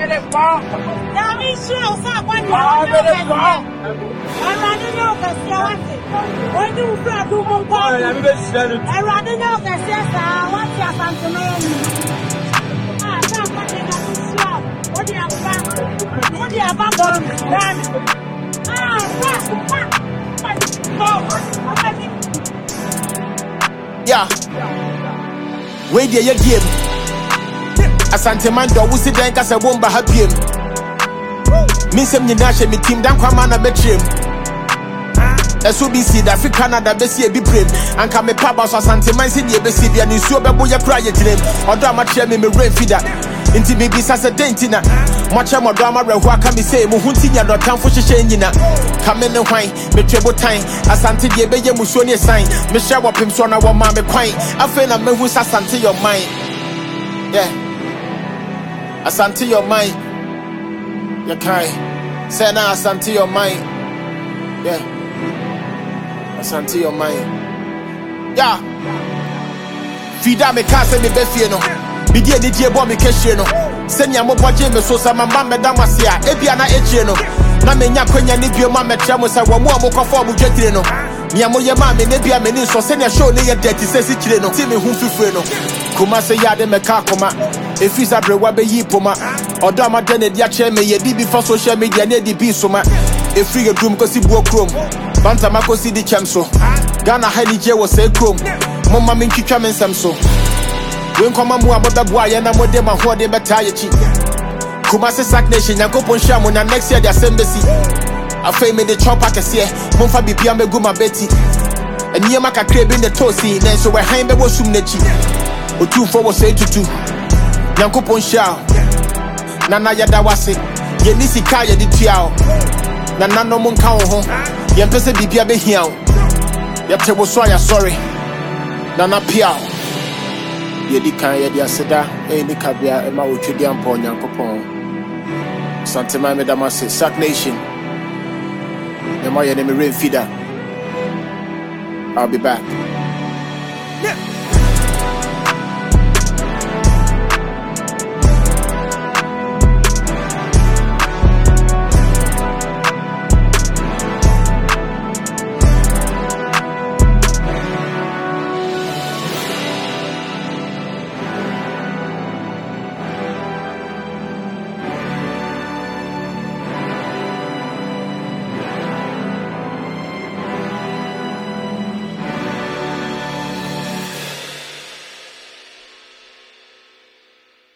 Yeah, wait there, you game. Asante man do we see then cause I won't be happy. Me sem ni nashe me team dan kwama na betrim. Eso bi si da fi Canada be si e bi prem. Anka me paba so asante man si die be si bia ni suo be boye kra ye tirem. Odo amache me rain feeder. Inti bibi sasa dentina. Macha mo drama rehu aka me say mo hunti nya do tamfo hihye nyina. Kame ne hwan me twebo tan asante die be ye musuo ne sign. Me hye wopem so na wo ma me kwan. Afa na mehu asante your mind. Yeah. Asante your mind. You kai. Say na asante your mind. Yeah. Asante your mind. Yeah. Fida me ka se me be fie no. Bidi eni die bo me kehye no. Senya mo boje me so sa mamba me damase a ebia na echie no. Na me nya kwanya ni bio ma me tia mo sa wo mo amokofo mo dwetire no. Mia mo ye ma me ne bia me ni so senya show ne ye dirty se si kire no. Ti me hu fifure no. Kuma se yade me ka koma. Efisa brewa be yi poma. Odo amade ne dia che me ye di bi for social media ne di bi so ma. Efri edrum ko si buo krom. Banta mako si di chamso. Ghana hali je wo se krom. Mama me ntwitwa me nsam so. When come a more about the boy and I'm with them and what they better. Kuma se sack nation, Yankopon Shamu, and next year the assembly. I fame the chop at the sea, Monfa Bipia Meguma Betty. And Yamaka crab in the toasty, and so we're hanging the washroom nechi. Or 2 4 was 8 to 2. Yankopon Shao Nana Yadawasi, Yenisi Kaya di Tiao. Nana no Monkao home, Yampese Bipia Behiao. Yapte was sorry. Nana Piao. Yedi kan yedi aseda ni kabia e ma wotwedi ampo nyankopon santema me damase sack nation e ma ye ne me rain feeder. I'll be back. Yeah.